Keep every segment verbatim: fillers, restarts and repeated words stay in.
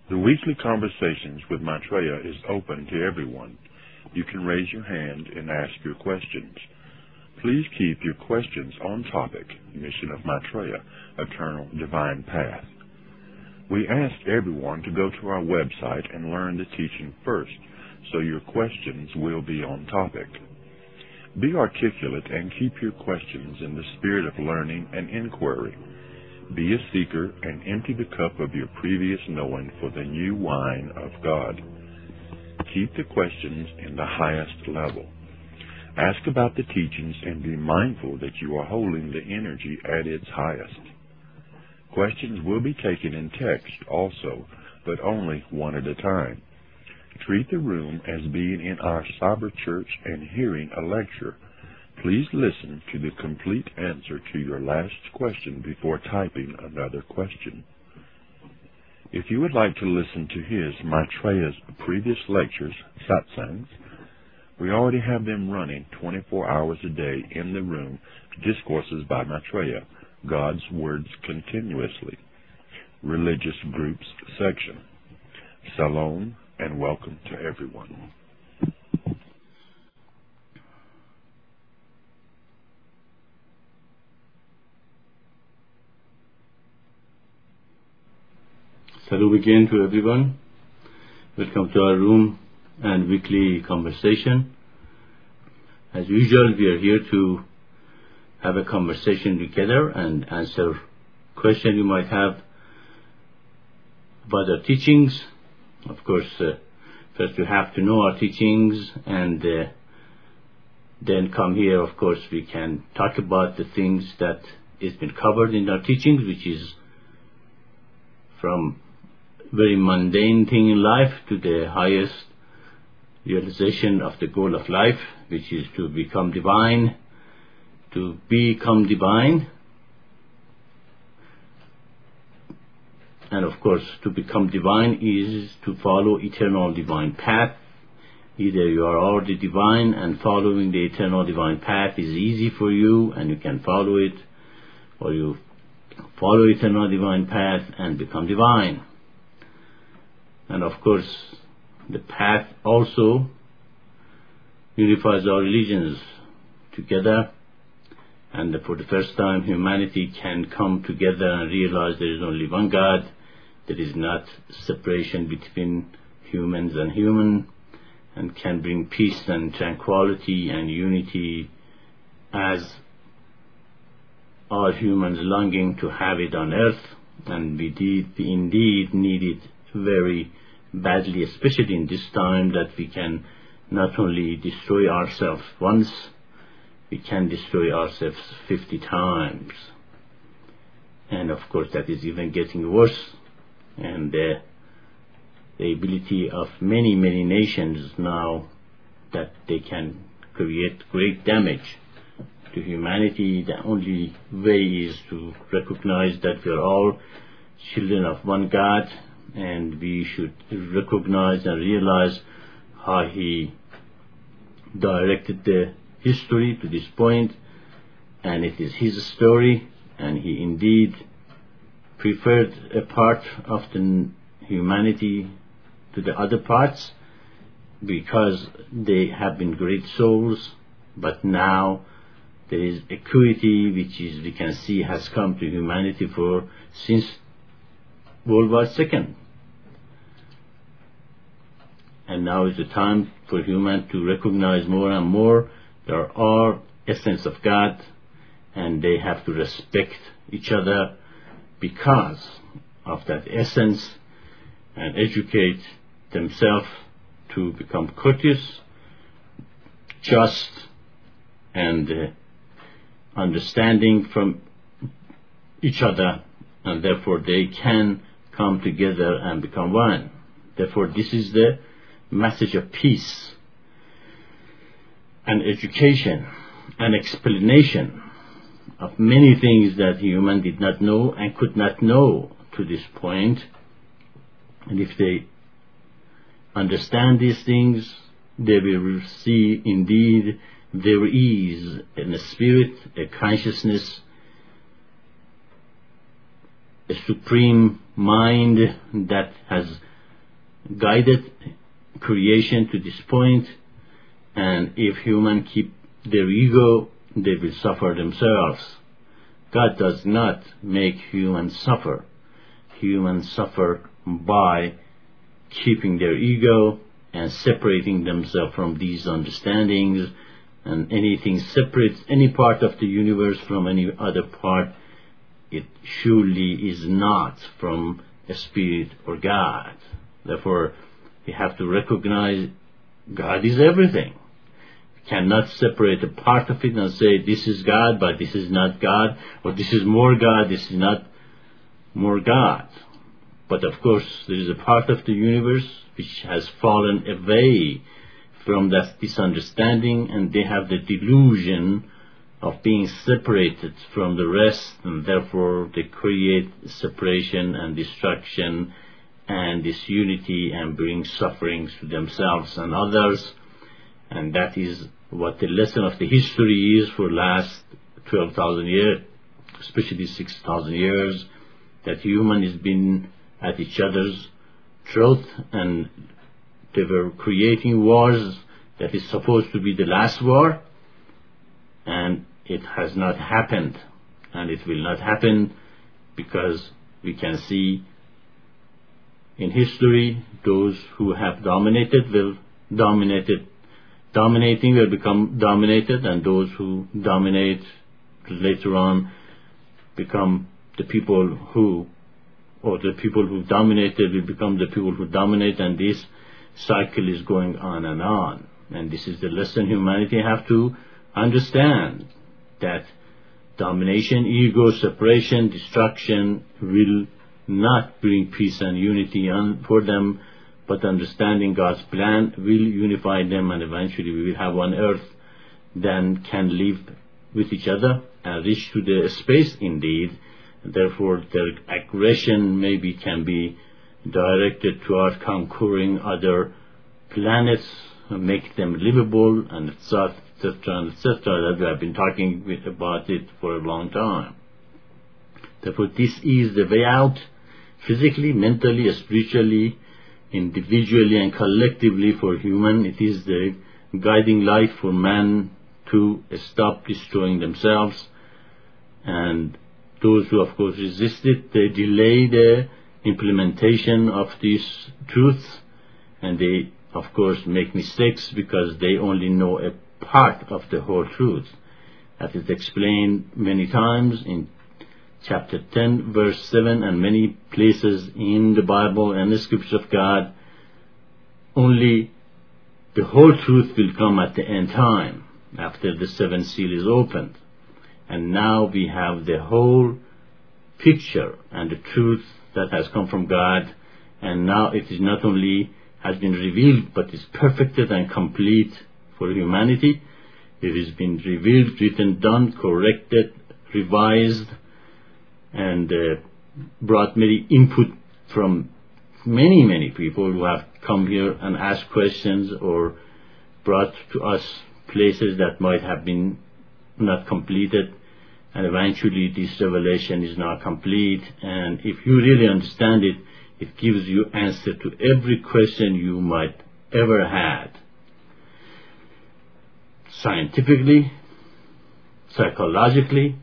The weekly Conversations with Maitreya is open to everyone. You can raise your hand and ask your questions. Please keep your questions on topic, Mission of Maitreya, Eternal Divine Path. We ask everyone to go to our website and learn the teaching first, so your questions will be on topic. Be articulate and keep your questions in the spirit of learning and inquiry. Be a seeker and empty the cup of your previous knowing for the new wine of God. Keep the questions in the highest level. Ask about the teachings and be mindful that you are holding the energy at its highest. Questions will be taken in text also, but only one at a time. Treat the room as being in our cyber church and hearing a lecture. Please listen to the complete answer to your last question before typing another question. If you would like to listen to his, Maitreya's, previous lectures, satsangs, we already have them running twenty-four hours a day in the room, Discourses by Maitreya, God's Words Continuously, Religious Groups section. Shalom and welcome to everyone. Hello again to everyone. Welcome to our room and weekly conversation. As usual, we are here to have a conversation together and answer questions you might have about our teachings. Of course, uh, first you have to know our teachings, and uh, then come here. Of course, we can talk about the things that has been covered in our teachings, which is from very mundane thing in life to the highest realization of the goal of life, which is to become divine. To become divine, and of course, to become divine is to follow eternal divine path. Either you are already divine and following the eternal divine path is easy for you and you can follow it, or you follow eternal divine path and become divine. And of course, the path also unifies our religions together, and for the first time humanity can come together and realize there is only one God. There is not separation between humans and human, and can bring peace and tranquility and unity as all humans longing to have it on earth, and we did we indeed need it very badly, especially in this time that we can not only destroy ourselves once, we can destroy ourselves fifty times. And of course that is even getting worse, and uh, the ability of many many nations now that they can create great damage to humanity. The only way is to recognize that we are all children of one God, and we should recognize and realize how He directed the history to this point, and it is His story, and He indeed preferred a part of the humanity to the other parts because they have been great souls. But now there is equity, which is we can see has come to humanity for since World War Second. And now is the time for humans to recognize more and more there are essence of God, and they have to respect each other because of that essence, and educate themselves to become courteous, just, and uh, understanding from each other, and therefore they can come together and become one. Therefore this is the message of peace and education and explanation of many things that human did not know and could not know to this point. And if they understand these things, they will see indeed there is in a spirit, a consciousness, a supreme mind that has guided creation to this point, and if humans keep their ego, they will suffer themselves. God does not make humans suffer. Humans suffer by keeping their ego and separating themselves from these understandings, and anything separates any part of the universe from any other part, it surely is not from a spirit or God. Therefore, we have to recognize God is everything. We cannot separate a part of it and say this is God, but this is not God, or this is more God, this is not more God. But of course, there is a part of the universe which has fallen away from that this understanding, and they have the delusion of being separated from the rest, and therefore they create separation and destruction and disunity and bring sufferings to themselves and others. And that is what the lesson of the history is for last twelve thousand years, especially six thousand years, that human has been at each other's throat, and they were creating wars that is supposed to be the last war, and it has not happened, and it will not happen, because we can see in history those who have dominated will dominated dominating will become dominated, and those who dominate later on become the people who or the people who dominated will become the people who dominate, and this cycle is going on and on. And this is the lesson humanity have to understand, that domination, ego, separation, destruction will not bring peace and unity for them, but understanding God's plan will unify them, and eventually we will have one earth, then can live with each other and reach to the space indeed. Therefore, their aggression maybe can be directed toward conquering other planets, make them livable, and et cetera, et cetera, et cetera. That we have been talking with, about it for a long time. Therefore, this is the way out, physically, mentally, spiritually, individually, and collectively for human. It is the guiding light for man to stop destroying themselves, and those who of course resist it, they delay the implementation of this truth, and they of course make mistakes because they only know a part of the whole truth. That is explained many times in chapter ten verse seven and many places in the Bible and the scriptures of God. Only the whole truth will come at the end time, after the seventh seal is opened. And now we have the whole picture and the truth that has come from God, and now it is not only has been revealed, but is perfected and complete for humanity. It has been revealed, written, done, corrected, revised, and uh, brought many input from many, many people who have come here and asked questions, or brought to us places that might have been not completed, and eventually this revelation is now complete. And if you really understand it, it gives you answer to every question you might ever had, scientifically, psychologically,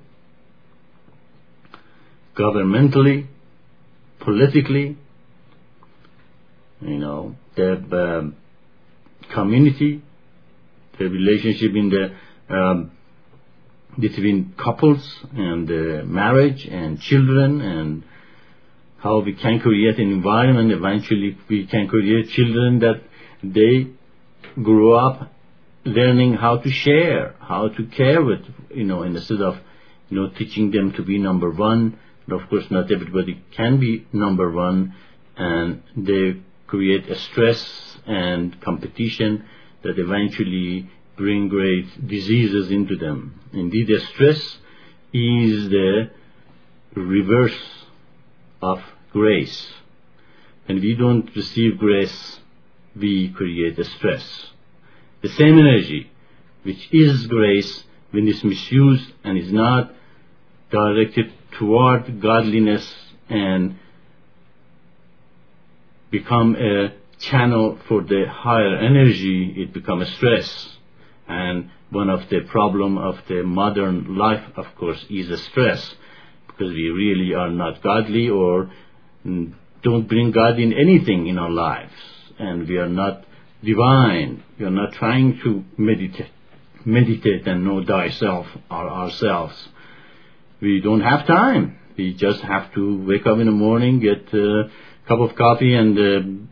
governmentally, politically, you know, the um, community, the relationship in the um, between couples, and uh, marriage and children, and how we can create an environment. Eventually we can create children that they grow up learning how to share, how to care with, you know, instead of, you know, teaching them to be number one. But of course not everybody can be number one, and they create a stress and competition that eventually bring great diseases into them. Indeed, the stress is the reverse of grace. When we don't receive grace, we create a stress. The same energy, which is grace, when it's misused and is not directed toward godliness and become a channel for the higher energy, it becomes stress. And one of the problem of the modern life, of course, is stress, because we really are not godly or don't bring God in anything in our lives, and we are not divine. We are not trying to meditate, meditate and know thyself or ourselves. We don't have time. We just have to wake up in the morning, get a cup of coffee and uh,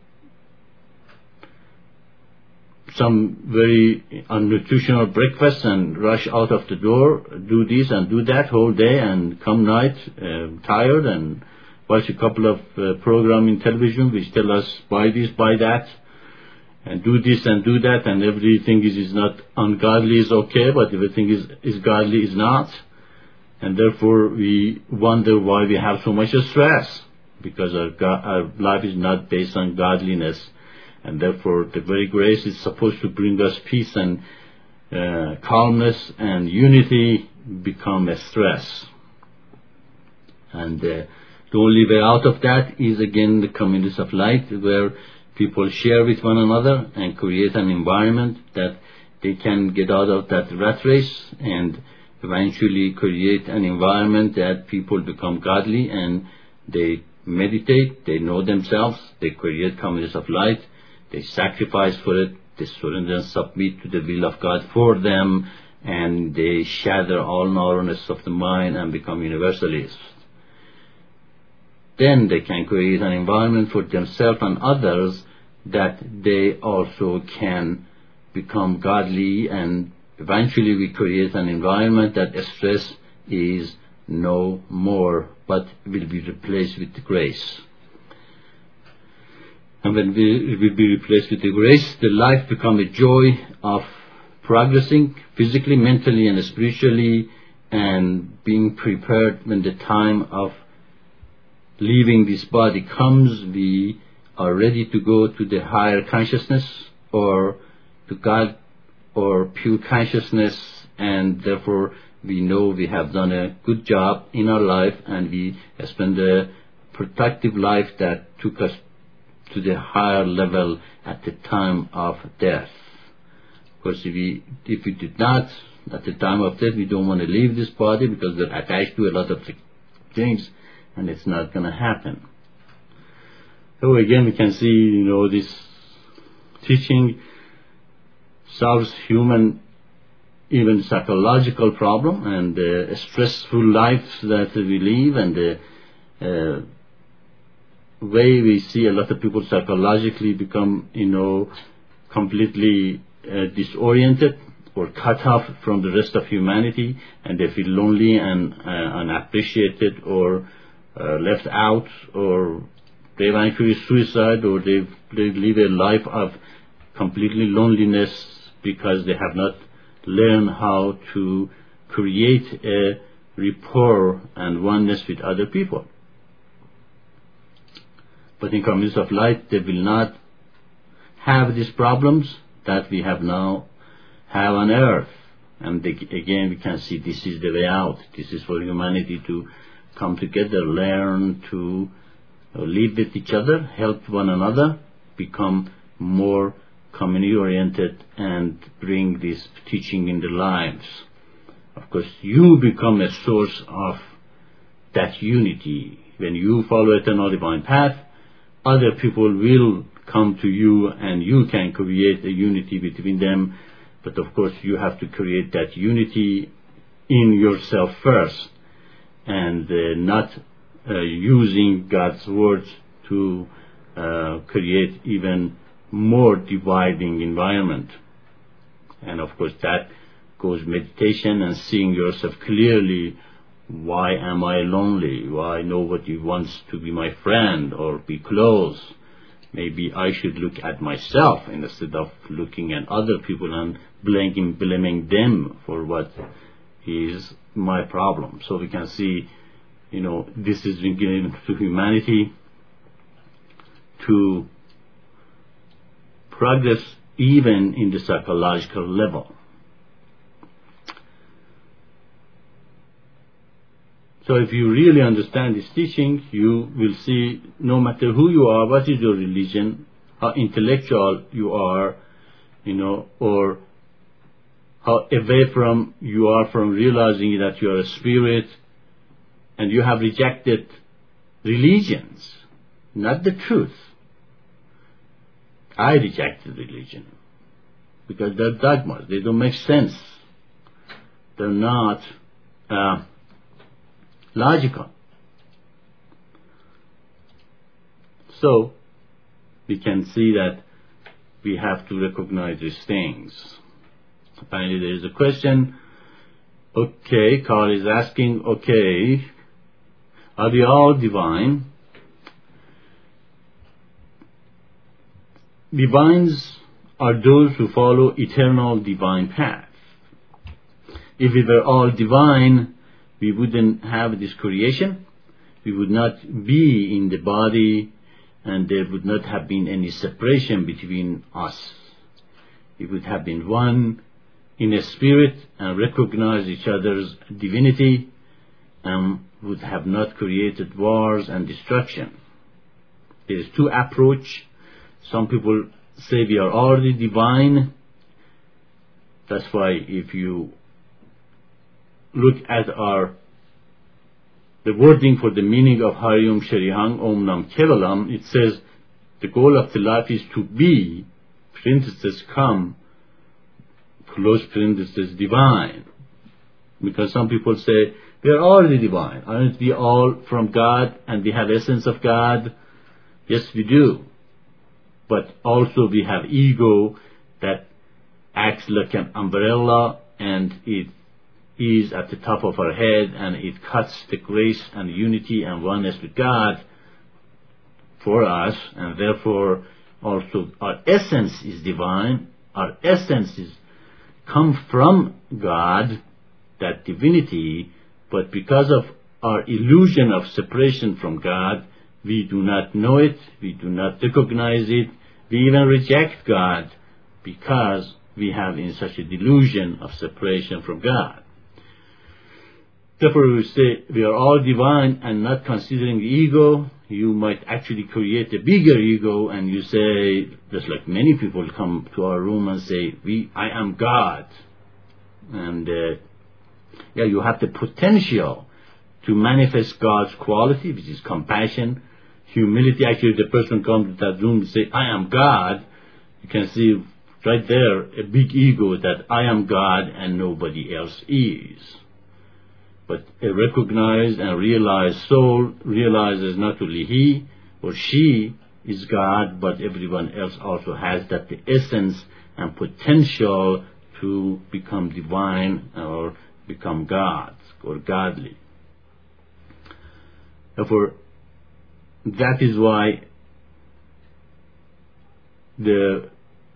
some very unnutritional breakfast and rush out of the door, do this and do that whole day, and come night uh, tired and watch a couple of uh, programs in television which tell us buy this, buy that, and do this and do that, and everything is, is not ungodly is okay, but everything is, is godly is not. And therefore we wonder why we have so much stress, because our, God, our life is not based on godliness. And therefore the very grace is supposed to bring us peace and uh, calmness and unity become a stress. And uh, the only way out of that is again the communities of light, where people share with one another and create an environment that they can get out of that rat race and eventually create an environment that people become godly and they meditate, they know themselves, they create communities of light, they sacrifice for it, they surrender and submit to the will of God for them, and they shatter all narrowness of the mind and become universalists. Then they can create an environment for themselves and others that they also can become godly, and eventually we create an environment that stress is no more, but will be replaced with grace. And when we will be replaced with the grace, the life becomes a joy of progressing physically, mentally, and spiritually, and being prepared when the time of leaving this body comes. We are ready to go to the higher consciousness or to God or pure consciousness, and therefore we know we have done a good job in our life, and we spend a productive life that took us to the higher level at the time of death. Because if we, if we did not, at the time of death, we don't want to leave this body because we're attached to a lot of things, and it's not going to happen. So again, we can see, you know, this teaching solves human, even psychological problem, and the stressful lives that we live, and the uh, way we see a lot of people psychologically become, you know, completely uh, disoriented or cut off from the rest of humanity, and they feel lonely and uh, unappreciated or uh, left out, or they eventually suicide, or they they live a life of completely loneliness because they have not learned how to create a rapport and oneness with other people. But in communities of light, they will not have these problems that we have now have on earth. And they, again, we can see this is the way out. This is for humanity to come together, learn to live with each other, help one another, become more community-oriented, and bring this teaching in their lives. Of course, you become a source of that unity. When you follow eternal divine path, other people will come to you, and you can create a unity between them. But of course, you have to create that unity in yourself first, and uh, not uh, using God's words to uh, create even more dividing environment. And of course, that goes meditation and seeing yourself clearly. Why am I lonely? Why nobody wants to be my friend or be close? Maybe I should look at myself instead of looking at other people and blaming, blaming them for what is my problem. So we can see, you know, this is being given to humanity to progress even in the psychological level. So if you really understand this teaching, you will see no matter who you are, what is your religion, how intellectual you are, you know, or how away from you are from realizing that you are a spirit, and you have rejected religions, not the truth. I rejected religion because they're dogmas. They don't make sense. They're not uh, logical. So we can see that we have to recognize these things. Finally, there is a question. Okay, Carl is asking, okay, are we all divine? Divines are those who follow eternal divine path. If we were all divine, we wouldn't have this creation. We would not be in the body, and there would not have been any separation between us. We would have been one in a spirit and recognize each other's divinity, and would have not created wars and destruction. There is two approach. Some people say we are already divine. That's why if you look at our the wording for the meaning of Harium Sharihang Om Nam Kevalam, it says the goal of the life is to be, parenthesis, come, close parenthesis, divine. Because some people say we are already divine. Aren't we all from God and we have essence of God? Yes, we do. But also we have ego that acts like an umbrella, and it is at the top of our head, and it cuts the grace and unity and oneness with God for us, and therefore also our essence is divine. Our essence is come from God, that divinity, but because of our illusion of separation from God, we do not know it, we do not recognize it, we even reject God because we have in such a delusion of separation from God. Therefore, we say we are all divine and not considering the ego. You might actually create a bigger ego, and you say, just like many people come to our room and say, "We, I am God," and uh, yeah, you have the potential to manifest God's quality, which is compassion, humility. Actually, the person comes to that room and say, "I am God." You can see right there a big ego that I am God and nobody else is. But a recognized and realized soul realizes not only he or she is God, but everyone else also has that the essence and potential to become divine or become God or godly. Therefore, that is why the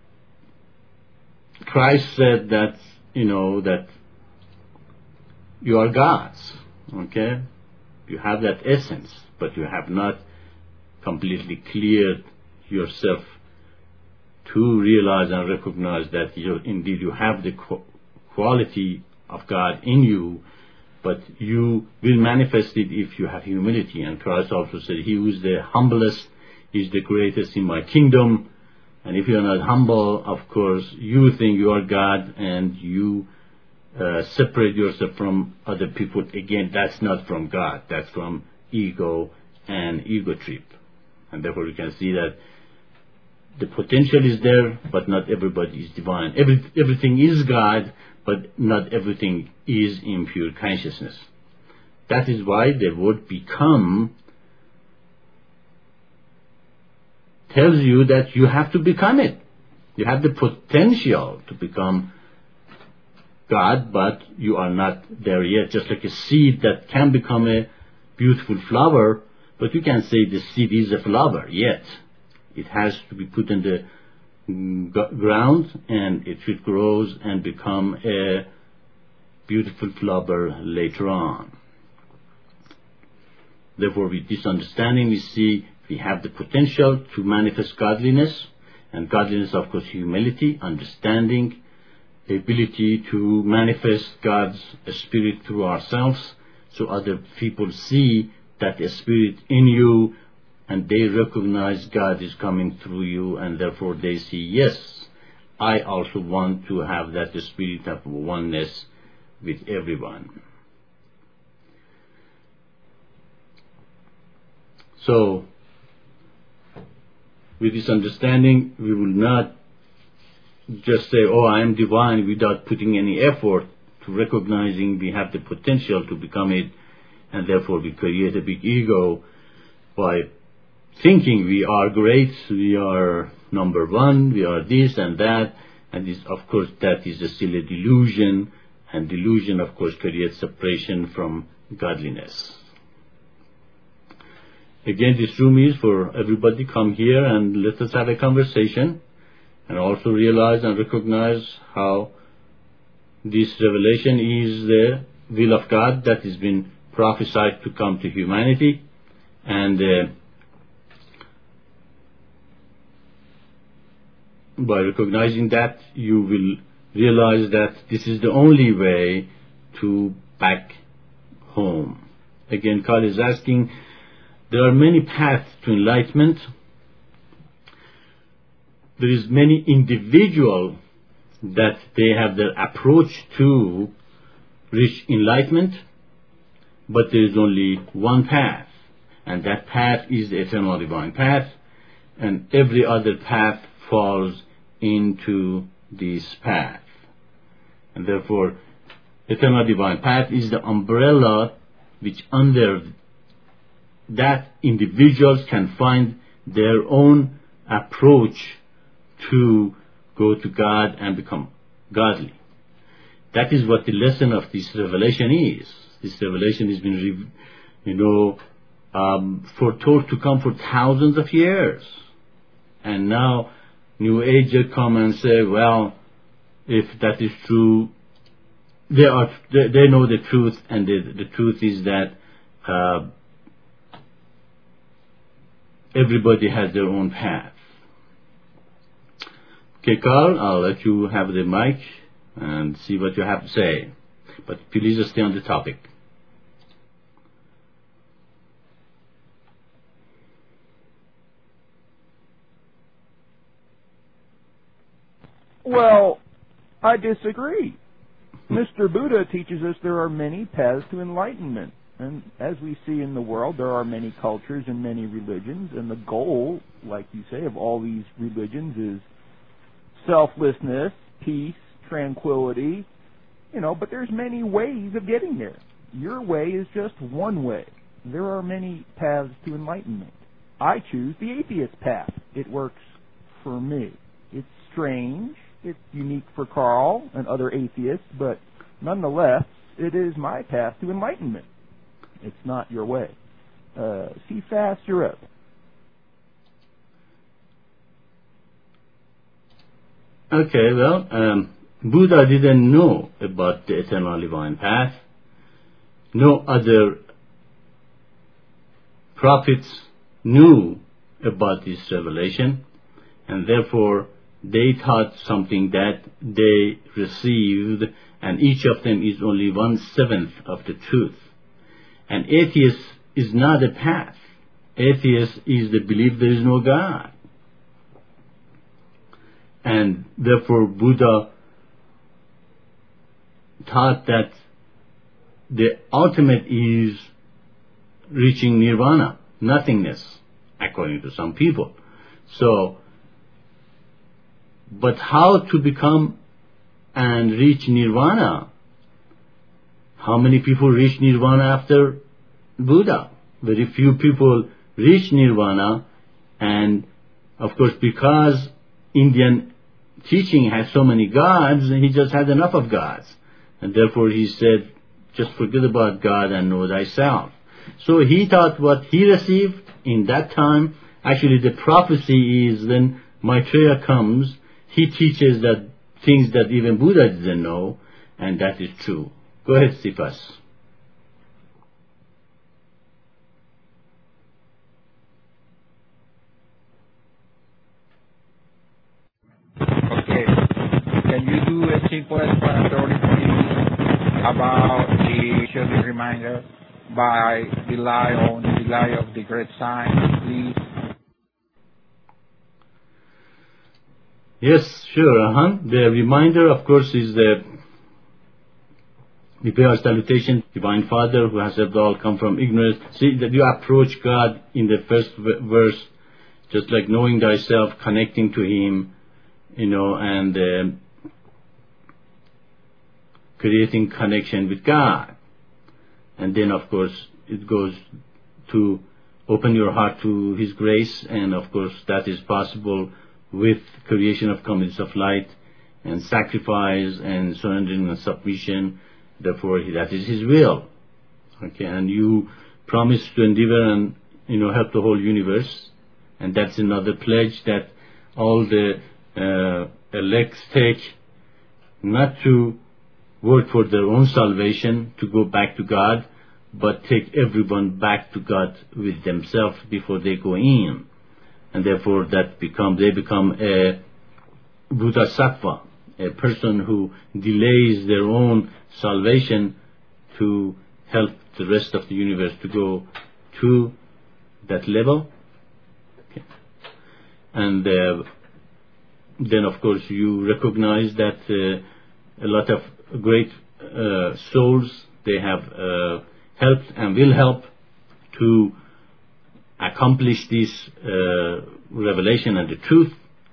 Christ said that, you know, that you are God's, okay? You have that essence, but you have not completely cleared yourself to realize and recognize that you indeed you have the quality of God in you, but you will manifest it if you have humility. And Christ also said, "He who is the humblest is the greatest in my kingdom." And if you are not humble, of course, you think you are God, and you uh, separate yourself from other people. Again, that's not from God. That's from ego and ego trip. And therefore, we can see that the potential is there, but not everybody is divine. Every, everything is God, but not everything is in pure consciousness. That is why the word "become" tells you that you have to become it. You have the potential to become God, but you are not there yet. Just like a seed that can become a beautiful flower, but you can't say the seed is a flower yet. It has to be put in the ground, and it should grow and become a beautiful flower later on. Therefore, with this understanding, we see we have the potential to manifest godliness, and godliness, of course, humility, understanding, the ability to manifest God's spirit through ourselves, so other people see that the spirit in you and they recognize God is coming through you, and therefore they see, yes, I also want to have that spirit of oneness with everyone. So, with this understanding, we will not just say, oh, I am divine, without putting any effort to recognizing we have the potential to become it, and therefore we create a big ego by thinking we are great, we are number one, we are this and that, and this, of course, that is still a delusion, and delusion, of course, creates separation from godliness. Again, this room is for everybody. Come here and let us have a conversation, and also realize and recognize how this revelation is the will of God that has been prophesied to come to humanity, and uh, by recognizing that, you will realize that this is the only way to back home. Again, Carl is asking, there are many paths to enlightenment. There is many individuals that they have their approach to reach enlightenment, but there is only one path, and that path is the eternal divine path, and every other path falls into this path. And therefore, eternal divine path is the umbrella which under that individuals can find their own approach to go to God and become godly. That is what the lesson of this revelation is. This revelation has been, you know, um, foretold to come for thousands of years. And now, New Agers come and say, well, if that is true, they are they, they know the truth, and the, the truth is that uh, everybody has their own path. Okay, Carl, I'll let you have the mic and see what you have to say. But please stay on the topic. Well, I disagree. Mister Buddha teaches us there are many paths to enlightenment. And as we see in the world, there are many cultures and many religions, and the goal, like you say, of all these religions is selflessness, peace, tranquility, you know, but there's many ways of getting there. Your way is just one way. There are many paths to enlightenment. I choose the atheist path. It works for me. It's strange. It's unique for Carl and other atheists, but nonetheless, it is my path to enlightenment. It's not your way. Uh, see fast Europe. Okay, well, um, Buddha didn't know about the eternal divine path. No other prophets knew about this revelation, and therefore they taught something that they received, and each of them is only one seventh of the truth. And atheist is not a path. Atheist is the belief there is no God. And therefore Buddha taught that the ultimate is reaching nirvana, nothingness, according to some people. So, but how to become and reach nirvana? How many people reach nirvana after Buddha? Very few people reach nirvana, and of course because Indian teaching has so many gods, he just had enough of gods, and therefore he said, just forget about God and know thyself. So he thought what he received in that time, actually the prophecy is when Maitreya comes, he teaches that things that even Buddha didn't know, and that is true. Go ahead, Sifas. Okay. Can you do a simple explanatory please about the Shirley reminder by the lie on the lie of the great sign, please? Yes, sure. Uh-huh. The reminder, of course, is the we pay our salutation, Divine Father, who has helped all come from ignorance. See that you approach God in the first verse, just like knowing thyself, connecting to Him, you know, and uh, creating connection with God. And then, of course, it goes to open your heart to His grace, and of course, that is possible with creation of communities of light and sacrifice and surrendering and submission. Therefore, that is His will. Okay, and you promise to endeavor and, you know, help the whole universe, and that's another pledge that all the uh, elects take, not to work for their own salvation, to go back to God, but take everyone back to God with themselves before they go in, and therefore that become they become a Bodhisattva, a person who delays their own salvation to help the rest of the universe to go to that level. Okay. And uh, then, of course, you recognize that uh, a lot of great uh, souls, they have uh, helped and will help to accomplish this uh, revelation and the truth.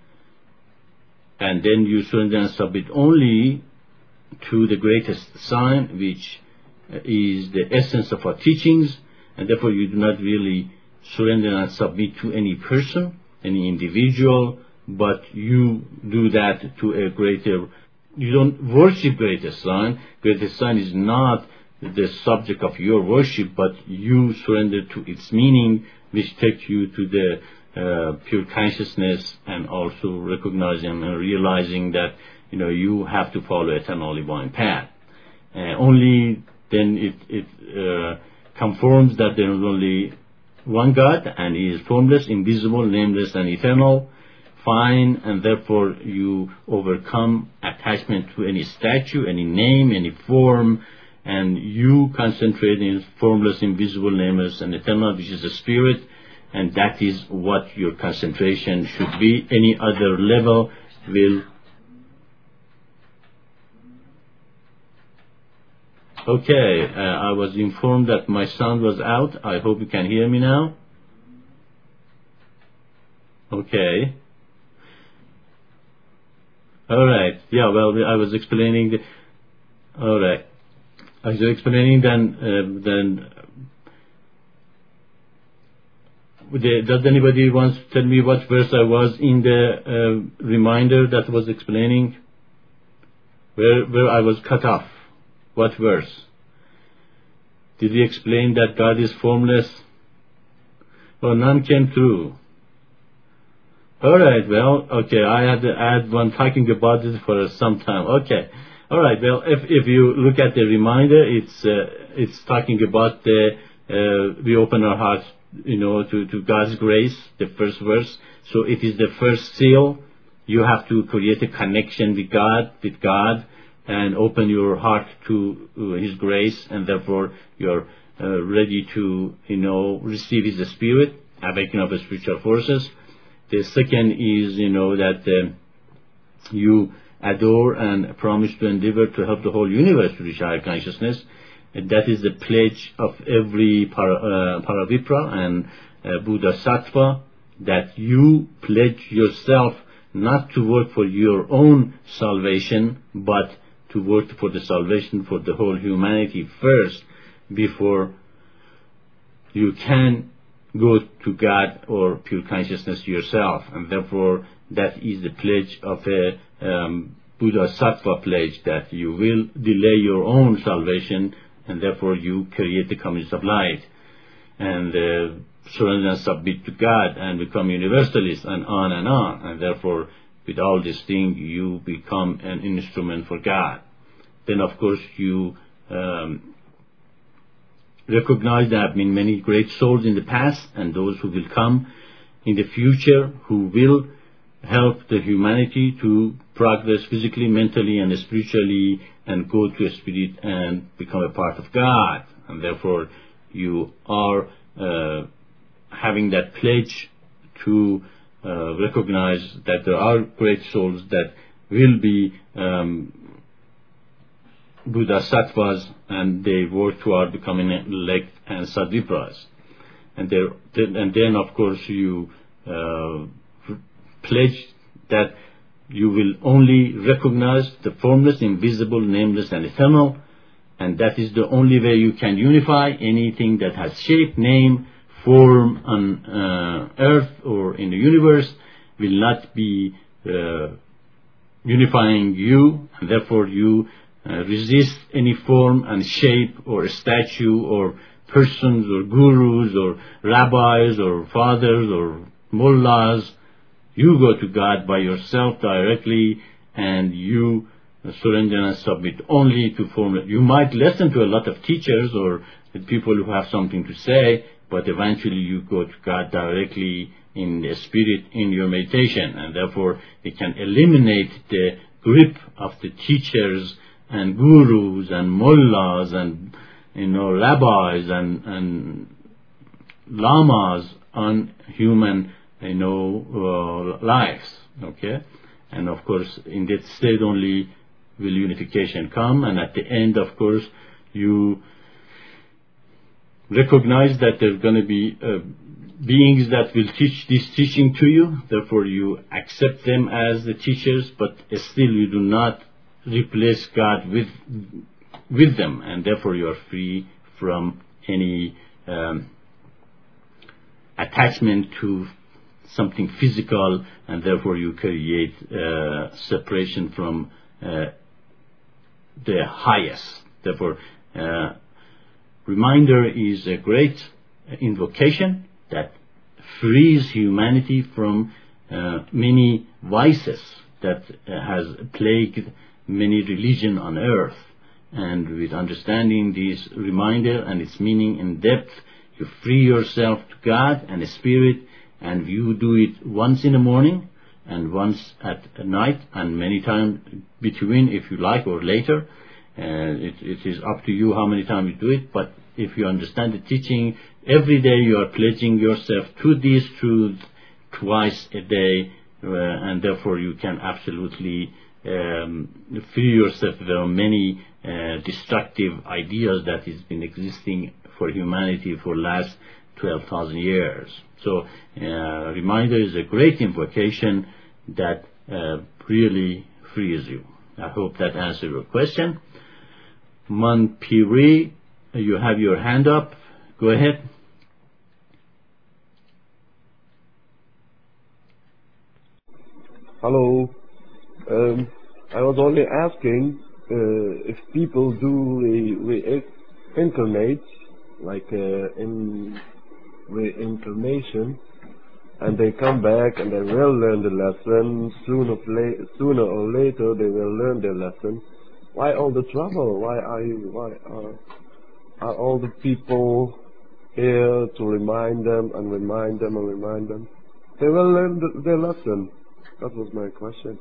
And then you surrender and submit only to the greatest sign, which is the essence of our teachings, and therefore you do not really surrender and submit to any person, any individual, but you do that to a greater, you don't worship greatest sign. Greatest sign is not the subject of your worship, but you surrender to its meaning, which takes you to the uh, pure consciousness, and also recognizing and realizing that, you know, you have to follow eternal divine path. Uh, only then it, it uh, conforms that there is only one God, and He is formless, invisible, nameless, and eternal. Fine, and therefore you overcome attachment to any statue, any name, any form, and you concentrate in formless, invisible, nameless, and eternal, which is the Spirit, and that is what your concentration should be. Any other level will. Okay, uh, I was informed that my sound was out. I hope you can hear me now. Okay. All right. Yeah, well, I was explaining the... All right. I was explaining then... Uh, then the, does anybody want to tell me what verse I was in the uh, reminder that was explaining? Where, where I was cut off? What verse? Did he explain that God is formless? Well, none came through. All right, well, okay, I had to add one talking about it for some time. Okay, all right, well, if if you look at the reminder, it's uh, it's talking about the uh, we open our hearts, you know, to, to God's grace, the first verse. So it is the first seal. You have to create a connection with God, with God, and open your heart to uh, His grace, and therefore you're uh, ready to, you know, receive His Spirit, awaken of the spiritual forces. The second is, you know, that uh, you adore and promise to endeavor to help the whole universe to reach higher consciousness. And that is the pledge of every para, uh, Paravipra and uh, Bodhisattva, that you pledge yourself not to work for your own salvation, but to work for the salvation for the whole humanity first, before you can go to God or pure consciousness yourself. And therefore that is the pledge of a um, Bodhisattva pledge, that you will delay your own salvation, and therefore you create the communities of light, and uh, surrender and submit to God, and become universalists, and on and on. And therefore, with all these things, you become an instrument for God. Then, of course, you um, recognize there have been many great souls in the past, and those who will come in the future, who will help the humanity to progress physically, mentally, and spiritually, and go to a spirit and become a part of God. And therefore, you are uh, having that pledge to uh, recognize that there are great souls that will be um, Bodhisattvas, and they work toward becoming elect and Sadvipras. And, there, and then, of course, you uh, pledge that you will only recognize the formless, invisible, nameless, and eternal, and that is the only way you can unify anything that has shape, name, form on uh, earth or in the universe will not be uh, unifying you, and therefore you uh, resist any form and shape or statue or persons or gurus or rabbis or fathers or mullahs. You go to God by yourself directly, and you surrender and submit only to form. You might listen to a lot of teachers or people who have something to say, but eventually you go to God directly in the spirit in your meditation, and therefore it can eliminate the grip of the teachers and gurus and mullahs and you know rabbis and and lamas on human you know uh, lives. Okay, and of course in that state only will unification come, and at the end, of course, you recognize that there's going to be uh, beings that will teach this teaching to you. Therefore, you accept them as the teachers, but still you do not replace God with with them, and therefore you are free from any um, attachment to something physical, and therefore you create uh, separation from uh, the highest. Therefore, uh, reminder is a great invocation that frees humanity from uh, many vices that uh, has plagued many religions on earth. And with understanding this reminder and its meaning in depth, you free yourself to God and the Spirit, and you do it once in the morning and once at night, and many times between, if you like, or later. Uh, it, it is up to you how many times you do it, but if you understand the teaching, every day you are pledging yourself to these truths twice a day, uh, and therefore you can absolutely um, free yourself from many uh, destructive ideas that has been existing for humanity for the last twelve thousand years. So, uh, reminder is a great invocation that uh, really frees you. I hope that answered your question. Manpiri, you have your hand up. Go ahead. Hello. Um, I was only asking uh, if people do re- reincarnate, like uh, in reincarnation, and they come back and they will learn the lesson. Sooner, la- sooner or later, they will learn their lesson. Why all the trouble? Why are you, why are, are all the people here to remind them and remind them and remind them? They will learn the, their lesson. That was my question.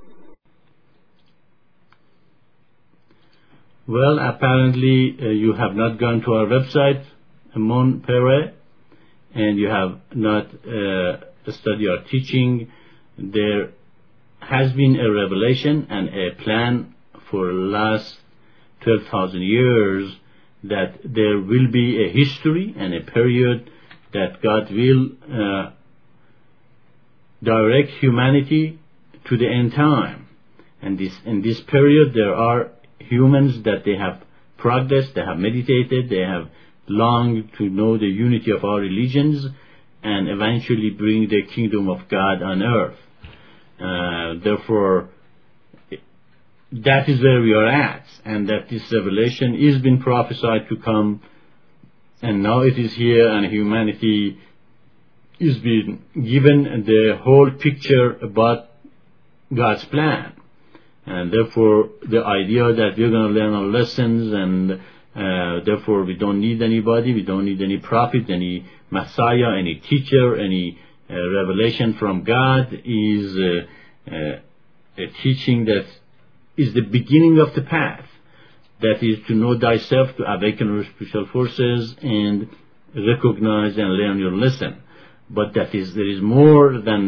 Well, apparently uh, you have not gone to our website, Mon Pere, and you have not uh, studied our teaching. There has been a revelation and a plan for the last twelve thousand years that there will be a history and a period that God will uh, direct humanity to the end time. And this, in this period there are humans that they have progressed, they have meditated, they have longed to know the unity of our religions and eventually bring the kingdom of God on earth. Uh, therefore, that is where we are at, and that this revelation is been prophesied to come, and now it is here, and humanity is being given the whole picture about God's plan. And therefore, the idea that we're going to learn our lessons, and uh, therefore we don't need anybody, we don't need any prophet, any Messiah, any teacher, any uh, revelation from God, is uh, uh, a teaching that is the beginning of the path. That is to know thyself, to awaken your spiritual forces, and recognize and learn your lesson. But that is, there is more than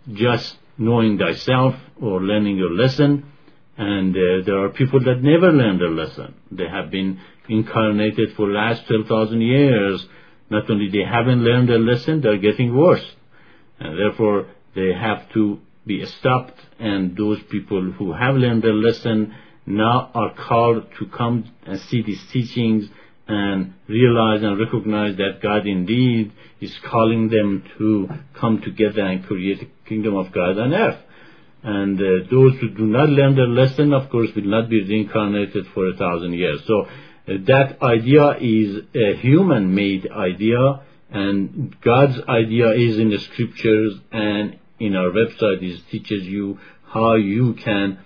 just knowing thyself or learning your lesson. And uh, there are people that never learn their lesson. They have been incarnated for the last twelve thousand years. Not only they haven't learned their lesson, they're getting worse. And therefore, they have to be stopped. And those people who have learned their lesson now are called to come and see these teachings and realize and recognize that God indeed is calling them to come together and create a kingdom of God on earth. And uh, those who do not learn their lesson, of course, will not be reincarnated for a thousand years. So uh, that idea is a human-made idea, and God's idea is in the scriptures, and in our website it teaches you how you can.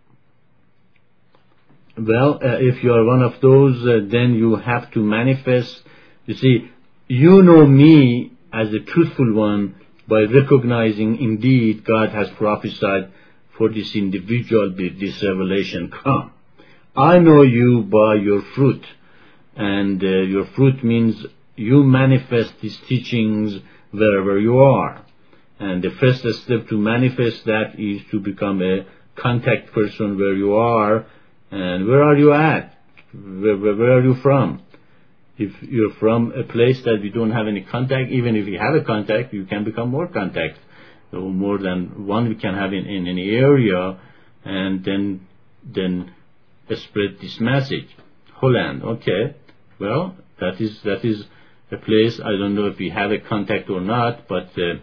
Well, uh, if you are one of those, uh, then you have to manifest. You see, you know me as a truthful one by recognizing indeed God has prophesied for this individual that this revelation come. I know you by your fruit, and uh, your fruit means you manifest these teachings wherever you are. And the first step to manifest that is to become a contact person where you are. And where are you at? Where, where, where are you from? If you're from a place that we don't have any contact, even if you have a contact, you can become more contact. So more than one we can have in, in any area, and then then spread this message. Holland, okay. Well, that is that is a place. I don't know if we have a contact or not, but uh,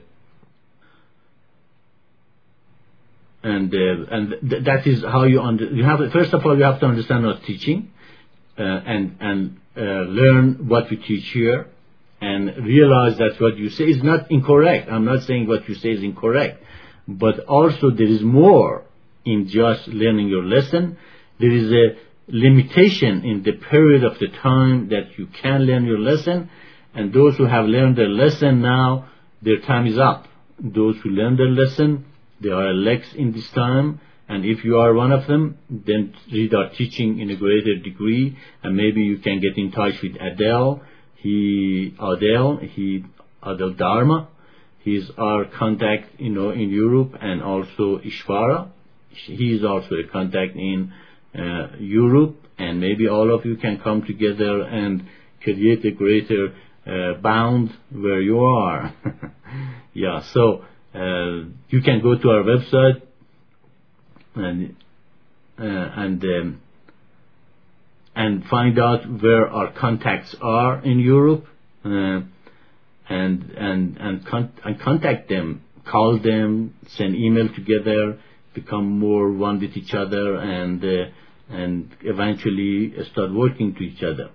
and uh, and th- that is how you under. You have first of all you have to understand our teaching, uh, and and. Uh, learn what we teach here and realize that what you say is not incorrect. I'm not saying what you say is incorrect, but also there is more in just learning your lesson. There is a limitation in the period of the time that you can learn your lesson, and those who have learned their lesson now, their time is up. Those who learn their lesson, they are elect in this time. And if you are one of them, then read our teaching in a greater degree, and maybe you can get in touch with Adel. He, Adel, he, Adel Dharma. He's our contact, you know, in Europe, and also Ishvara. He is also a contact in uh, Europe, and maybe all of you can come together and create a greater uh, bound where you are. Yeah, so uh, you can go to our website. And uh, and um, and find out where our contacts are in Europe, uh, and and and, con- and contact them, call them, send email together, become more one with each other, and uh, and eventually start working to each other.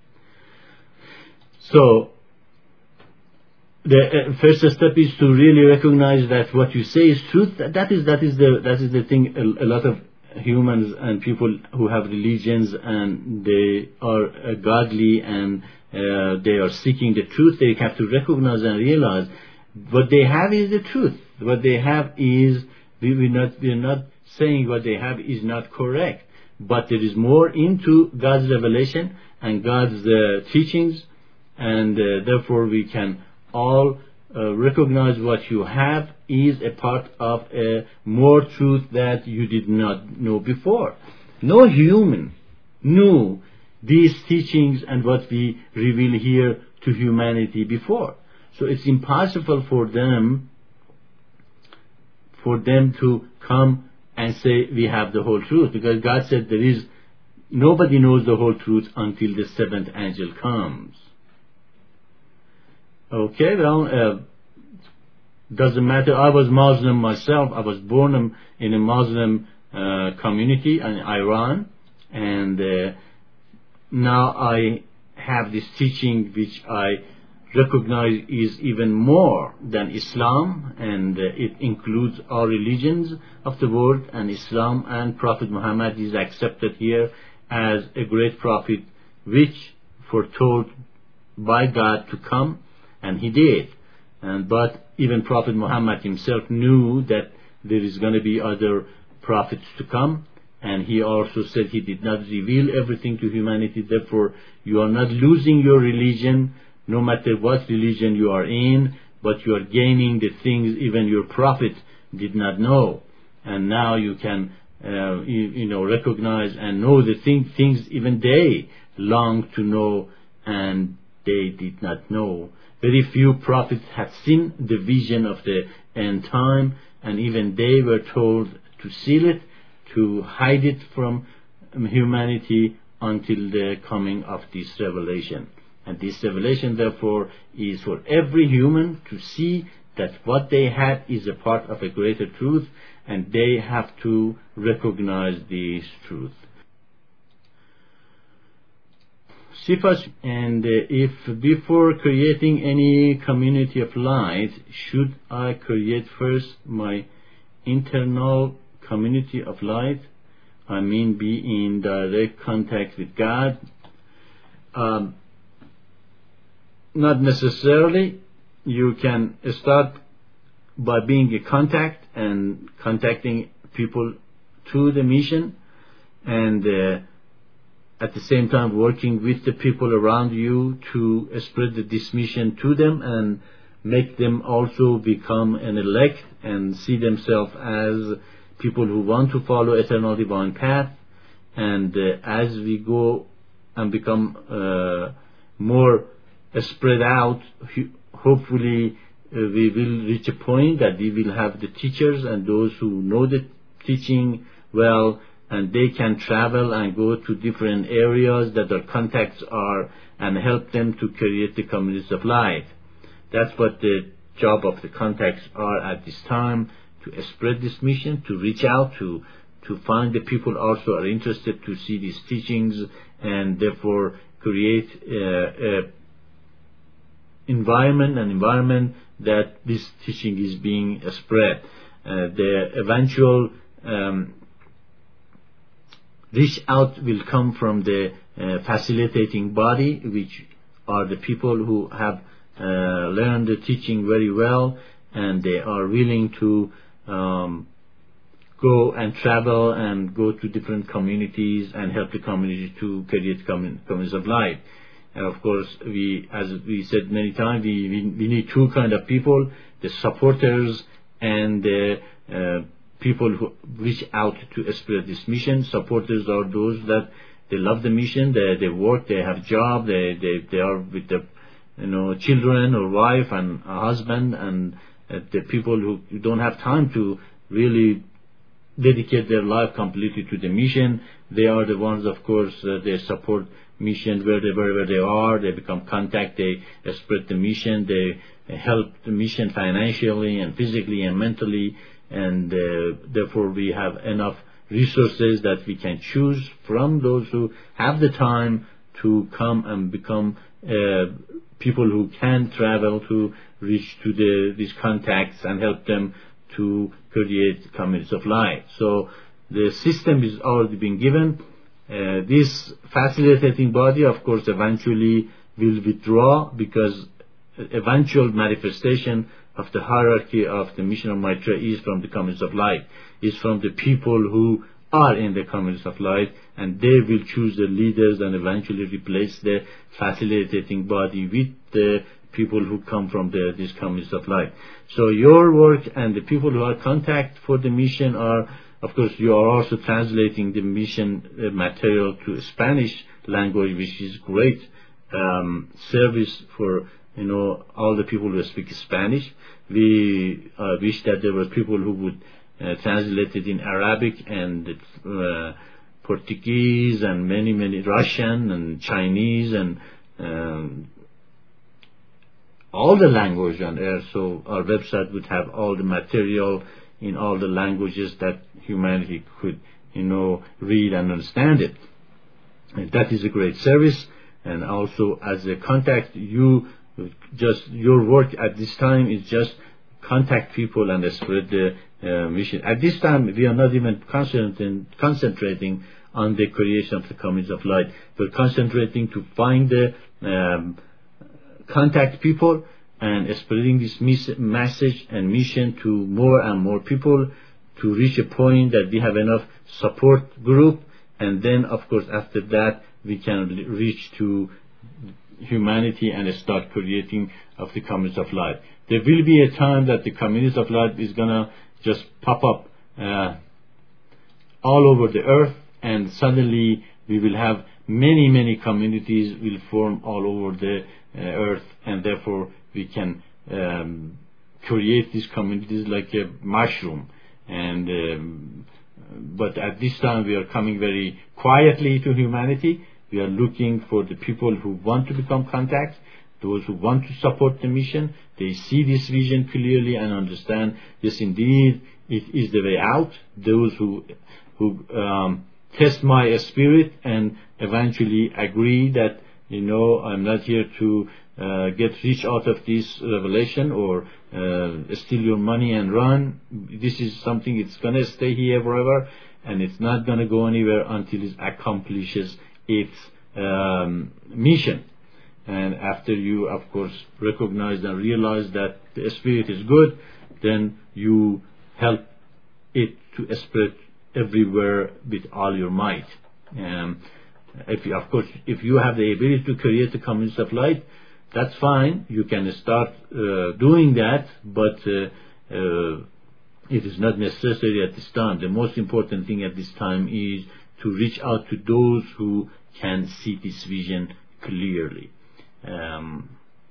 So the uh, first step is to really recognize that what you say is truth. That is that is the that is the thing. A, a lot of humans and people who have religions and they are uh, godly and uh, they are seeking the truth. They have to recognize and realize what they have is the truth. What they have is we we not we are not saying what they have is not correct, but there is more into God's revelation and God's uh, teachings, and uh, therefore we can all uh, recognize what you have is a part of a more truth that you did not know before. No human knew these teachings and what we reveal here to humanity before. So it's impossible for them for them to come and say we have the whole truth, because God said there is nobody knows the whole truth until the seventh angel comes. Okay, well, uh, doesn't matter. I was Muslim myself. I was born in a Muslim uh, community in Iran, and uh, now I have this teaching which I recognize is even more than Islam, and uh, it includes all religions of the world, and Islam and Prophet Muhammad is accepted here as a great prophet which foretold by God to come. And he did. And but even Prophet Muhammad himself knew that there is going to be other prophets to come. And he also said he did not reveal everything to humanity. Therefore, you are not losing your religion, no matter what religion you are in. but you are gaining the things even your prophet did not know. And now you can, uh, you, you know, recognize and know the thing, things even they long to know and they did not know. Very few prophets had seen the vision of the end time, and even they were told to seal it, to hide it from humanity until the coming of this revelation. And this revelation, therefore, is for every human to see that what they had is a part of a greater truth, and they have to recognize this truth. Sifas, and uh, if before creating any community of light, should I create first my internal community of light? I mean, be in direct contact with God? Um, not necessarily. You can start by being a contact and contacting people to the mission, and uh, at the same time working with the people around you to spread this mission to them and make them also become an elect and see themselves as people who want to follow eternal divine path. And uh, as we go and become uh, more uh, spread out, hopefully uh, we will reach a point that we will have the teachers and those who know the teaching well, and they can travel and go to different areas that their contacts are and help them to create the communities of light. That's what the job of the contacts are at this time, to spread this mission, to reach out, to to find the people also are interested to see these teachings, and therefore create a, a environment, an environment that this teaching is being spread. Uh, the eventual um, reach out will come from the uh, facilitating body, which are the people who have uh, learned the teaching very well, and they are willing to um, go and travel and go to different communities and help the community to create commun- communities of light. And of course, we, as we said many times, we, we, we need two kind of people: the supporters and the uh, people who reach out to spread this mission. Supporters are those that they love the mission, they, they work, they have job, they, they, they are with the, you know, children or wife and a husband, and uh, the people who don't have time to really dedicate their life completely to the mission. They are the ones, of course, uh, they support mission where they, wherever they are. They become contact, they uh, spread the mission, they uh, help the mission financially and physically and mentally, and uh, therefore we have enough resources that we can choose from those who have the time to come and become uh, people who can travel to reach to the, these contacts and help them to create communities of light. So the system is already been given. Uh, this facilitating body, of course, eventually will withdraw, because eventual manifestation of the hierarchy of the mission of Maitreya is from the communities of light, is from the people who are in the communities of light, and they will choose the leaders and eventually replace the facilitating body with the people who come from the, these communities of light. So your work and the people who are contact for the mission are, of course, you are also translating the mission uh, material to Spanish language, which is great um, service for, you know, all the people who speak Spanish. We uh, wish that there were people who would uh, translate it in Arabic and uh, Portuguese and many, many Russian and Chinese and um, all the language on earth, so our website would have all the material in all the languages that humanity could, you know, read and understand it. And that is a great service. And also, as a contact, you just your work at this time is just contact people and spread the uh, mission. At this time, we are not even concentrating, concentrating on the creation of the communities of light. We're concentrating to find the um, contact people and spreading this mis- message and mission to more and more people, to reach a point that we have enough support group, and then of course after that we can reach to humanity and start creating of the communities of light. there will be a time that the communities of light is going to just pop up uh, all over the earth, and suddenly we will have many, many communities will form all over the uh, earth, and therefore we can um, create these communities like a mushroom. And um, but at this time we are coming very quietly to humanity. We are looking for the people who want to become contacts, those who want to support the mission. They see this vision clearly and understand, yes, indeed, it is the way out. Those who who um, test my spirit and eventually agree that, you know, I'm not here to uh, get rich out of this revelation or uh, steal your money and run. This is something, it's going to stay here forever, and it's not going to go anywhere until it accomplishes its um, mission. And after you, of course, recognize and realize that the spirit is good, then you help it to spread everywhere with all your might. Um, if you, of course, if you have the ability to create a community of light, that's fine. You can start uh, doing that, but uh, uh, it is not necessary at this time. The most important thing at this time is to reach out to those who can see this vision clearly. Um,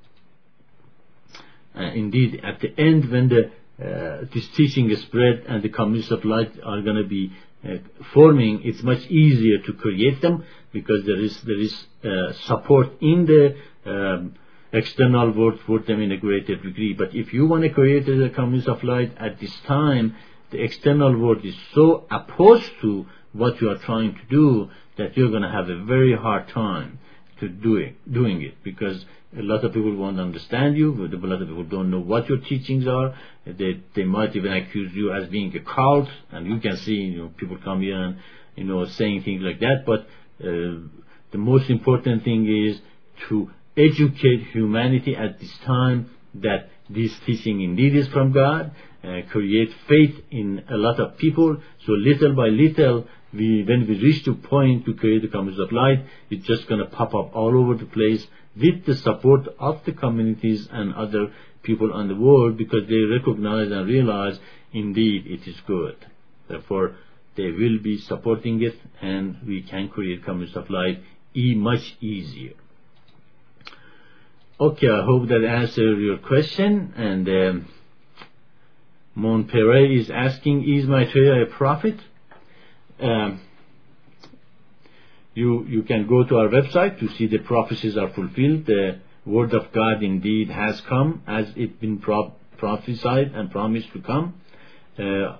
uh, indeed, at the end, when the uh, this teaching is spread and the communities of light are going to be uh, forming, it's much easier to create them because there is there is uh, support in the um, external world for them in a greater degree. But if you want to create a communities of light at this time, the external world is so opposed to what you are trying to do that you're going to have a very hard time to do it, doing it, because a lot of people won't understand you. A lot of people don't know what your teachings are. They they might even accuse you as being a cult, and you can see, you know, people come here and, you know, saying things like that. But uh, the most important thing is to educate humanity at this time that this teaching indeed is from God. Uh, create faith in a lot of people. So little by little, we when we reach the point to create the communities of light, it's just going to pop up all over the place with the support of the communities and other people on the world, because they recognize and realize indeed it is good. Therefore, they will be supporting it, and we can create communities of light e- much easier. Okay, I hope that answered your question. And um, Montpere is asking, is Maitreya a prophet? Um, you you can go to our website to see the prophecies are fulfilled. The word of God indeed has come as it been pro- prophesied and promised to come. Uh,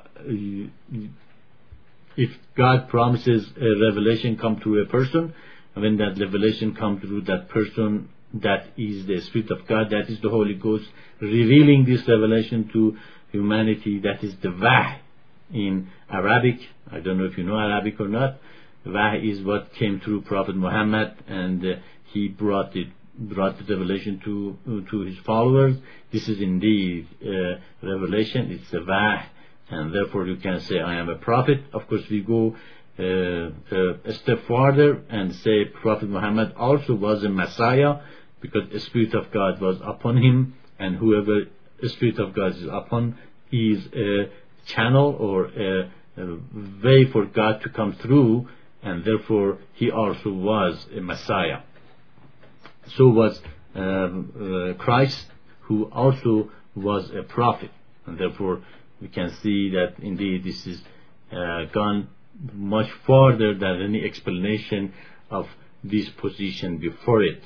if God promises a revelation come through a person, when that revelation comes through that person, that is the Spirit of God, that is the Holy Ghost revealing this revelation to humanity. That is the Wahy in Arabic. I don't know if you know Arabic or not. Wahy is what came through Prophet Muhammad, and uh, he brought it brought the revelation to uh, to his followers. This is indeed uh, revelation. It's a Wahy, and therefore you can say, I am a prophet. Of course, we go uh, uh, a step further and say Prophet Muhammad also was a Messiah, because the Spirit of God was upon him, and whoever the Spirit of God is upon is a channel or a, a way for God to come through, and therefore he also was a Messiah. So was um, uh, Christ, who also was a prophet, and therefore we can see that indeed this is uh, gone much further than any explanation of this position before it.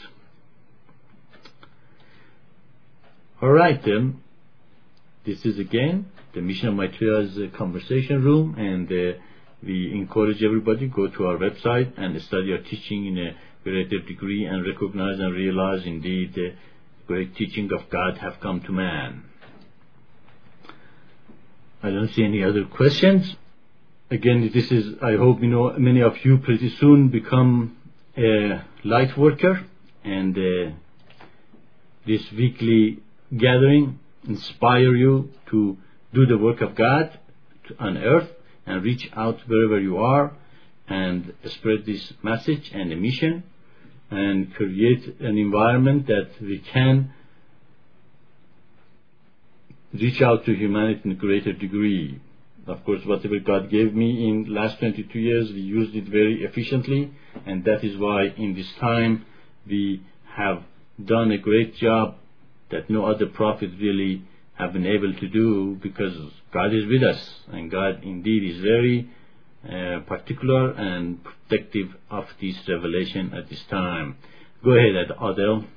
Alright then, this is again the Mission of Maitreya's uh, conversation room, and uh, we encourage everybody go to our website and study our teaching in a greater degree and recognize and realize indeed the great teaching of God have come to man. I don't see any other questions. Again, this is, I hope, you know, many of you pretty soon become a light worker, and uh, this weekly gathering inspire you to do the work of God on earth and reach out wherever you are and spread this message and the mission and create an environment that we can reach out to humanity in a greater degree. Of course, whatever God gave me in the last twenty-two years, we used it very efficiently, and that is why in this time we have done a great job that no other prophet really have been able to do, because God is with us, and God indeed is very uh, particular and protective of this revelation at this time. Go ahead, Adel.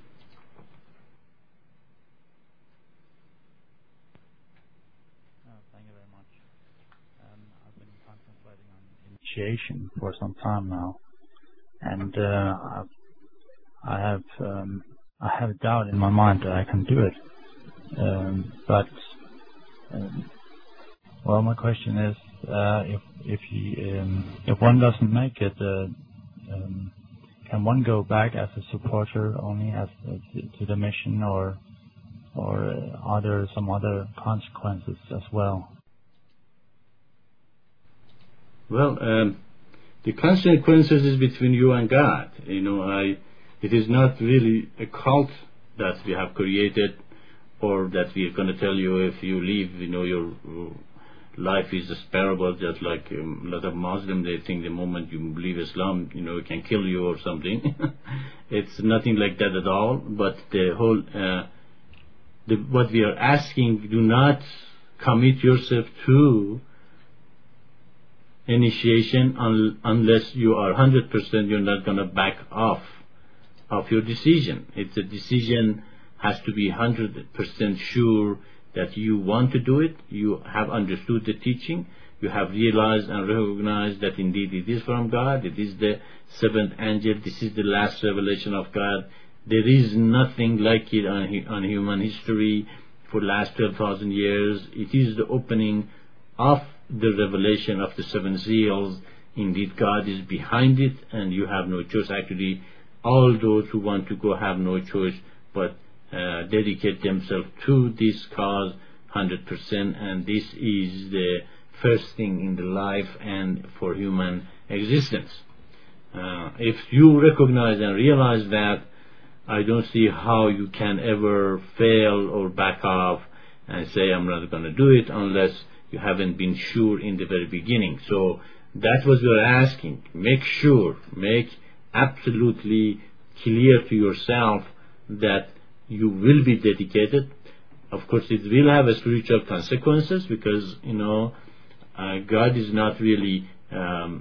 Initiation for some time now, and uh, I have um, I have a doubt in my mind that I can do it. Um, but um, well, my question is, uh, if if he, um, if one doesn't make it, uh, um, can one go back as a supporter only as, as to the mission, or or uh, are there some other consequences as well? Well, um, the consequences is between you and God. You know, I, it is not really a cult that we have created, or that we are going to tell you if you leave, you know, your life is bearable. Just like um, a lot of Muslims, they think the moment you leave Islam, you know, it can kill you or something. It's nothing like that at all. But the whole, uh, the, what we are asking, do not commit yourself to initiation un- unless you are one hundred percent you're not going to back off of your decision. It's a decision has to be one hundred percent sure that you want to do it, you have understood the teaching, you have realized and recognized that indeed it is from God, it is the seventh angel, this is the last revelation of God. There is nothing like it on, on human history for the last twelve thousand years. It is the opening of the revelation of the seven seals. Indeed, God is behind it, and you have no choice. Actually, all those who want to go have no choice but uh, dedicate themselves to this cause one hundred percent, and this is the first thing in the life and for human existence. Uh, if you recognize and realize that, I don't see how you can ever fail or back off and say, I'm not going to do it unless you haven't been sure in the very beginning. So that's what we're asking. Make sure, make absolutely clear to yourself that you will be dedicated. Of course, it will have a spiritual consequences, because, you know, uh, God is not really um,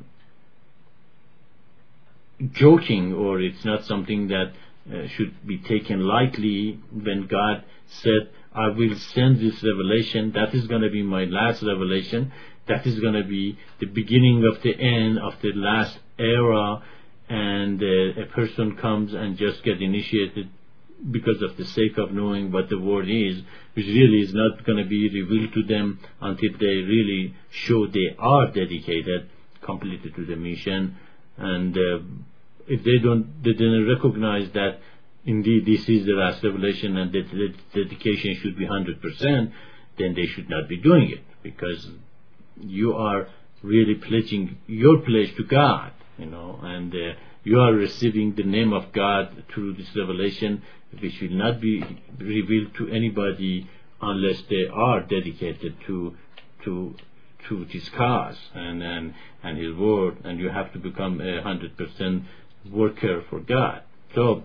joking, or it's not something that uh, should be taken lightly. When God said, I will send this revelation, that is going to be my last revelation, that is going to be the beginning of the end of the last era, and uh, a person comes and just get initiated because of the sake of knowing what the word is, which really is not going to be revealed to them until they really show they are dedicated completely to the mission. And uh, if they don't, they don't recognize that indeed this is the last revelation and that the dedication should be one hundred percent, then they should not be doing it, because you are really pledging your pledge to God, you know, and uh, you are receiving the name of God through this revelation, which will not be revealed to anybody unless they are dedicated to to to His cause and and, and His word, and you have to become a one hundred percent worker for God. So,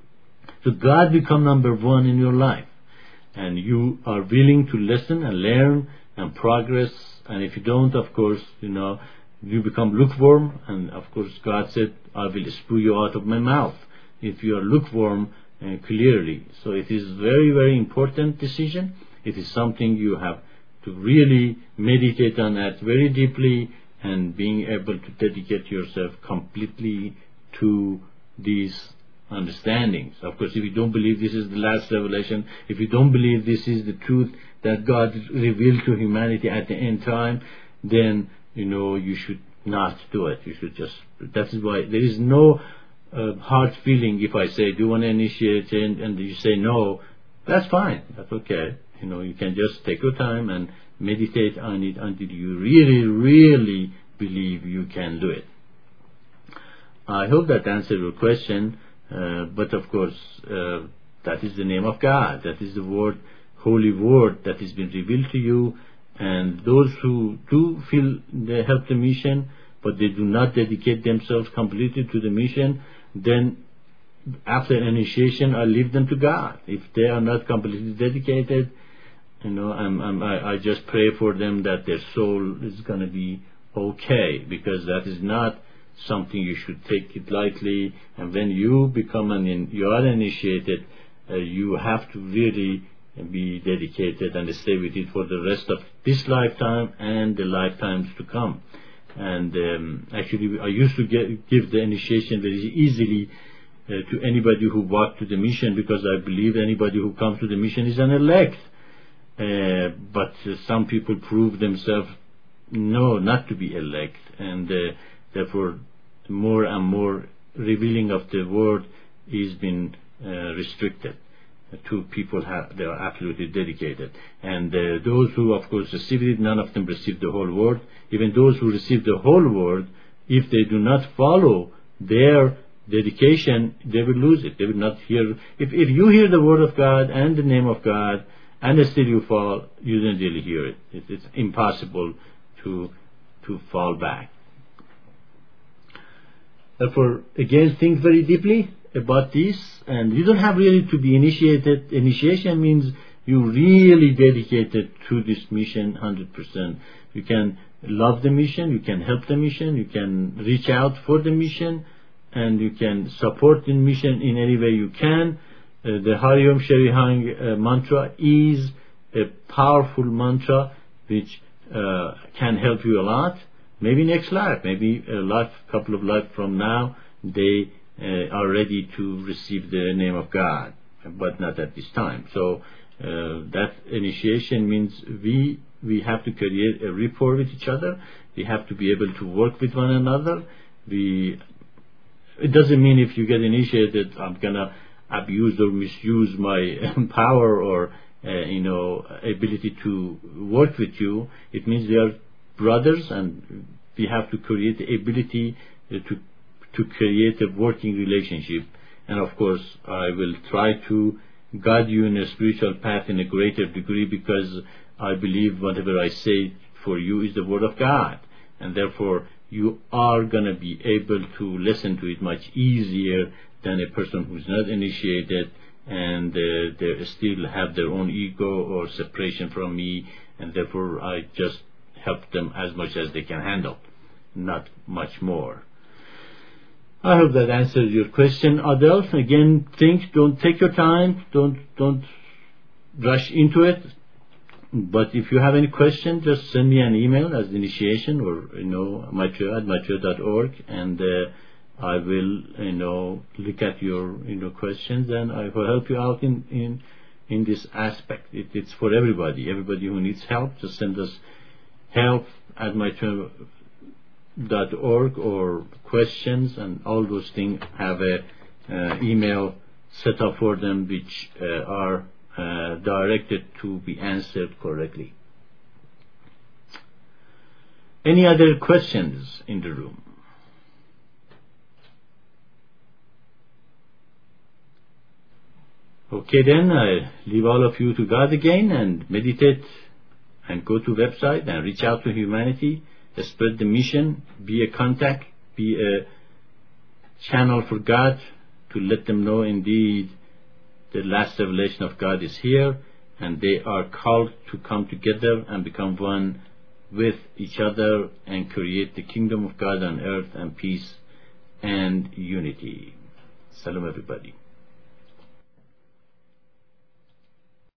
so God become number one in your life, and you are willing to listen and learn and progress. And if you don't, of course, you know, you become lukewarm, and of course God said, I will spew you out of my mouth if you are lukewarm, uh, clearly. So it is very, very important decision. It is something you have to really meditate on that very deeply, and being able to dedicate yourself completely to these understandings. Of course, if you don't believe this is the last revelation, if you don't believe this is the truth that God revealed to humanity at the end time, then, you know, you should not do it. You should just, that is why there is no uh, hard feeling if I say, do you want to initiate it, and you say no, that's fine, that's okay. You know, you can just take your time and meditate on it until you really, really believe you can do it. I hope that answered your question, uh, but of course, uh, that is the name of God. That is the word holy word that has been revealed to you. And those who do feel they help the mission, but they do not dedicate themselves completely to the mission, then after initiation, I leave them to God. If they are not completely dedicated, you know, I'm, I'm, I, I just pray for them that their soul is going to be okay, because that is not something you should take it lightly. And when you become an, in, you are initiated, uh, you have to really be dedicated and stay with it for the rest of this lifetime and the lifetimes to come. And um, actually, I used to get, give the initiation very easily uh, to anybody who walked to the mission, because I believe anybody who comes to the mission is an elect. Uh, but uh, some people prove themselves no, not to be elect, and uh, therefore more and more revealing of the word is being uh, restricted to people have, they are absolutely dedicated. And uh, those who of course received it, none of them received the whole word. Even those who received the whole word, if they do not follow their dedication, they will lose it. They will not hear. If, if you hear the word of God and the name of God and still you fall, you don't really hear it. It it's impossible to to fall back. Therefore, again, think very deeply about this, and you don't have really to be initiated. Initiation means you really dedicated to this mission one hundred percent. You can love the mission, you can help the mission, you can reach out for the mission, and you can support the mission in any way you can. Uh, the Hari Om Shri Hang uh, mantra is a powerful mantra which uh, can help you a lot. Maybe next life, maybe a life, couple of lives from now, they uh, are ready to receive the name of God, but not at this time. So uh, that initiation means we we have to create a rapport with each other. We have to be able to work with one another. We it doesn't mean if you get initiated, I'm gonna abuse or misuse my power or uh, you know ability to work with you. It means we are brothers, and we have to create the ability uh, to to create a working relationship. And of course, I will try to guide you in a spiritual path in a greater degree, because I believe whatever I say for you is the word of God, and therefore you are going to be able to listen to it much easier than a person who's not initiated and uh, they still have their own ego or separation from me, and therefore I just help them as much as they can handle, not much more. I hope that answers your question, Adel. Again, think, don't take your time, don't don't rush into it. But if you have any question, just send me an email as initiation, or you know, maitreya at maitreya dot org, and uh, I will you know look at your you know questions, and I will help you out in in in this aspect. It, it's for everybody. Everybody who needs help, just send us help at maitreya dot org or questions, and all those things have a uh, email set up for them, which uh, are uh, directed to be answered correctly. Any other questions in the room? Okay, then I leave all of you to God again, and meditate and go to website and reach out to humanity. Spread the mission, be a contact, be a channel for God to let them know indeed the last revelation of God is here, and they are called to come together and become one with each other and create the kingdom of God on earth and peace and unity. Salam everybody.